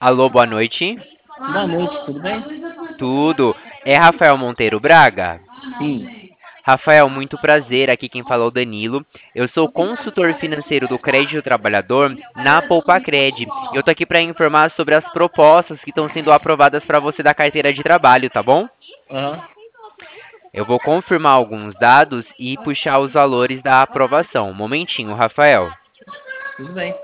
Alô, boa noite. Boa noite, tudo bem? Tudo. É Rafael Monteiro Braga? Sim. Rafael, muito prazer. Aqui quem falou é o Danilo. Eu sou consultor financeiro do Crédito Trabalhador na Poupacred. Eu tô aqui para informar sobre as propostas que estão sendo aprovadas para você da carteira de trabalho, tá bom? Aham, Eu vou confirmar alguns dados e puxar os valores da aprovação. Um momentinho, Rafael. tudo bem.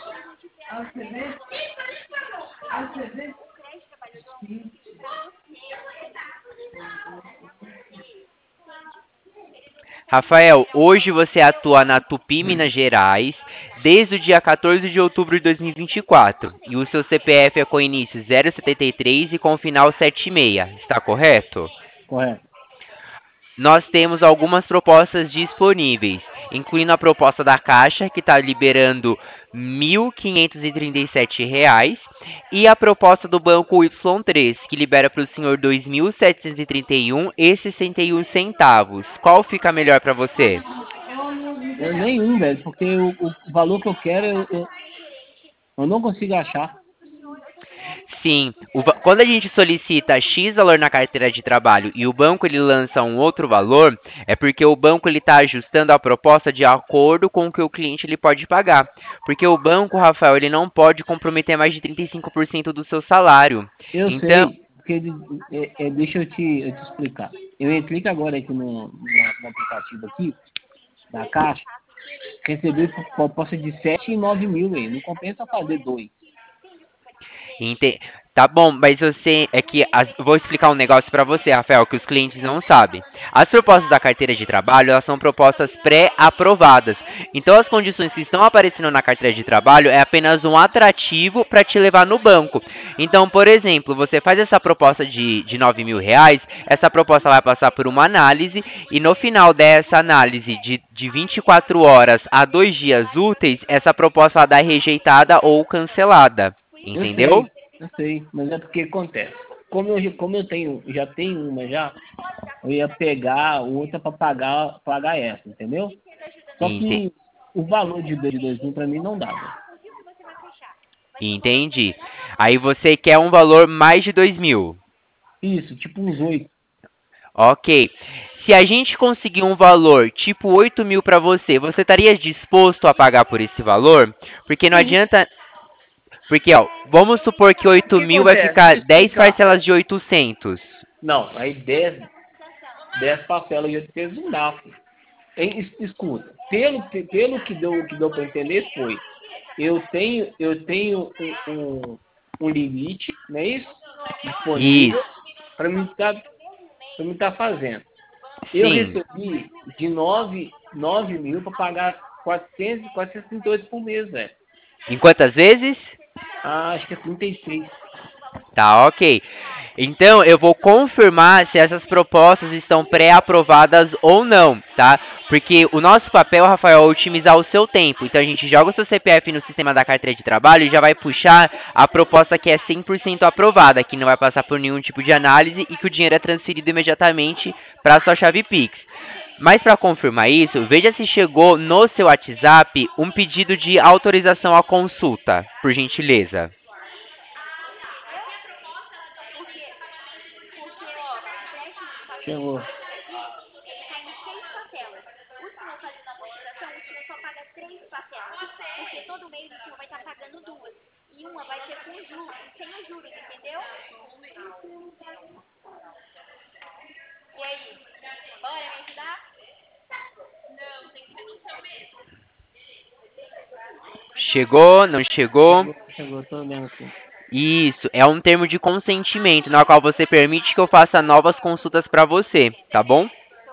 Rafael, hoje você atua na Tupi, Minas Gerais, desde o dia 14 de outubro de 2024. E o seu CPF é com início 073 e com final 76. Está correto? Correto. Nós temos algumas propostas disponíveis, incluindo a proposta da Caixa, que está liberando R$ 1.537, e a proposta do Banco Y3, que libera para o senhor R$ 2.731,61. Qual fica melhor para você? Nenhum, velho, porque o valor que eu quero eu não consigo achar. Sim, quando a gente solicita X valor na carteira de trabalho e o banco ele lança um outro valor, é porque o banco ele está ajustando a proposta de acordo com o que o cliente ele pode pagar. Porque o banco, Rafael, ele não pode comprometer mais de 35% do seu salário. Eu Então, sei, porque deixa eu te explicar. Eu entrei agora aqui no aplicativo aqui, da Caixa, recebi proposta de 7 e 9 mil, velho. Não compensa fazer dois. Ente- Tá bom, mas você é que vou explicar um negócio para você, Rafael, que os clientes não sabem. As propostas da carteira de trabalho, elas são propostas pré-aprovadas. Então, as condições que estão aparecendo na carteira de trabalho é apenas um atrativo para te levar no banco. Então, por exemplo, você faz essa proposta de R$ 9.000, essa proposta vai passar por uma análise e no final dessa análise de 24 horas a 2 dias úteis, essa proposta vai dar rejeitada ou cancelada. Entendeu? Eu sei, mas é porque acontece. Como eu já tenho uma já, eu ia pegar outra para pagar essa, entendeu? Só Ente- que o valor de 2 mil para mim não dava. Entendi. Aí você quer um valor mais de 2.000. Isso, tipo uns 8. Ok. Se a gente conseguir um valor tipo 8.000 para você, você estaria disposto a pagar por esse valor? Porque não Sim. adianta. Porque, ó, vamos supor que O 8.000 vai Deixa ficar eu 10 explicar. parcelas de 800. Não, aí 10 parcelas de 800 não dá, filho. Escuta, pelo que deu para entender foi, eu tenho um limite, não é isso? Disponível Isso. para mim tá fazendo. Eu Sim. recebi de 9 mil para pagar 438 por mês, velho. Em quantas vezes? Ah, acho que é 36. Tá, ok. Então, eu vou confirmar se essas propostas estão pré-aprovadas ou não, tá? Porque o nosso papel, Rafael, é otimizar o seu tempo. Então, a gente joga o seu CPF no sistema da carteira de trabalho e já vai puxar a proposta que é 100% aprovada, que não vai passar por nenhum tipo de análise e que o dinheiro é transferido imediatamente para a sua chave Pix. Mas para confirmar isso, veja se chegou no seu WhatsApp um pedido de autorização à consulta, por gentileza. Chegou. Chegou? Não chegou? Chegou, tô olhando aqui. Isso, é um termo de consentimento, na qual você permite que eu faça novas consultas para você, tá bom?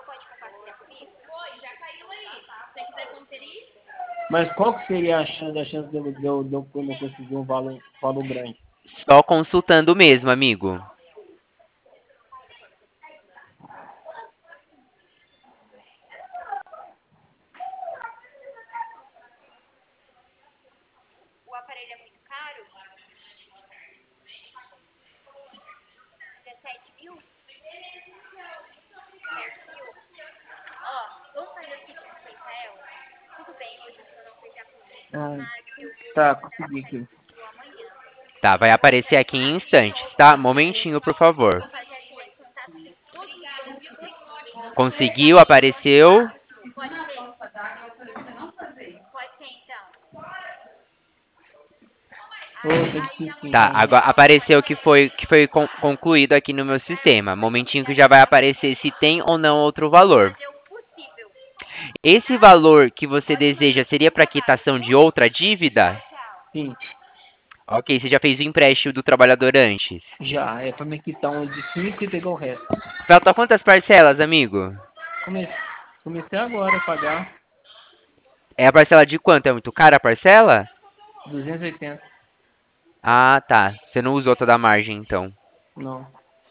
Mas qual que seria a chance de eu conseguir um valor grande? Só consultando mesmo, amigo. Ah, tá, consegui aqui. Tá, vai aparecer aqui em instantes, tá? Momentinho, por favor. Conseguiu? Apareceu? Ô, tá difícil de Tá, entender. agora apareceu que foi concluído aqui no meu sistema. Momentinho que já vai aparecer se tem ou não outro valor. Esse valor que você deseja seria para quitação de outra dívida? Sim, Ok, você já fez o empréstimo do trabalhador antes. já. É pra me quitar um de 5 e pegar o resto. Falta quantas parcelas, amigo? Comecei, comecei agora a pagar É a parcela de quanto? É muito cara a parcela? 280. Ah, tá. Você não usou toda a margem, então. Não.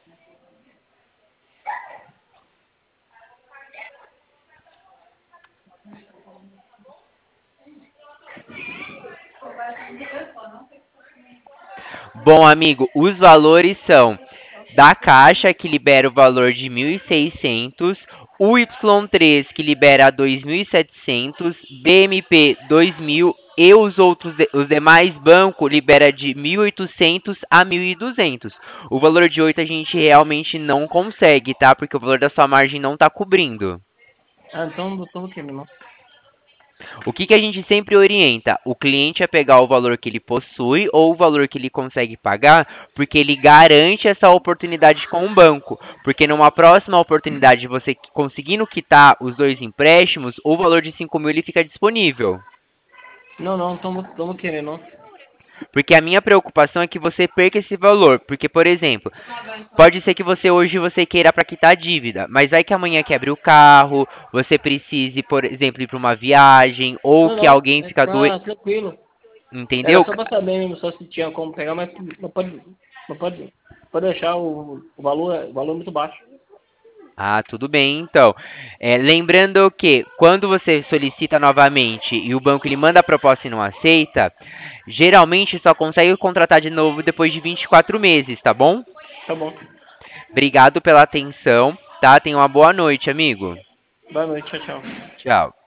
Bom, amigo, os valores são da Caixa, que libera o valor de 1.600, o Y3, que libera 2.700, BMP 2.000 e os demais bancos libera de 1.800 a 1.200. O valor de 8 a gente realmente não consegue, tá? Porque o valor da sua margem não tá cobrindo. Ah, então não botou o que, não? O que a gente sempre orienta? O cliente a pegar o valor que ele possui ou o valor que ele consegue pagar, porque ele garante essa oportunidade com o banco. Porque numa próxima oportunidade, você conseguindo quitar os dois empréstimos, o valor de 5.000 ele fica disponível. Não, não, tamo querendo, não. Porque a minha preocupação é que você perca esse valor. Porque, por exemplo, pode ser que você hoje você queira para quitar a dívida, mas vai que amanhã quebre o carro, você precise, por exemplo, ir para uma viagem, ou Não, que não, alguém fica doente, tranquilo. Era entendeu? só pra saber mesmo, só se tinha como pegar, mas não pode deixar o valor muito baixo. Ah, tudo bem, então. Lembrando que quando você solicita novamente e o banco ele manda a proposta e não aceita, geralmente só consegue contratar de novo depois de 24 meses, tá bom? Tá bom. Obrigado pela atenção, tá? Tenha uma boa noite, amigo. Boa noite, tchau, tchau. Tchau.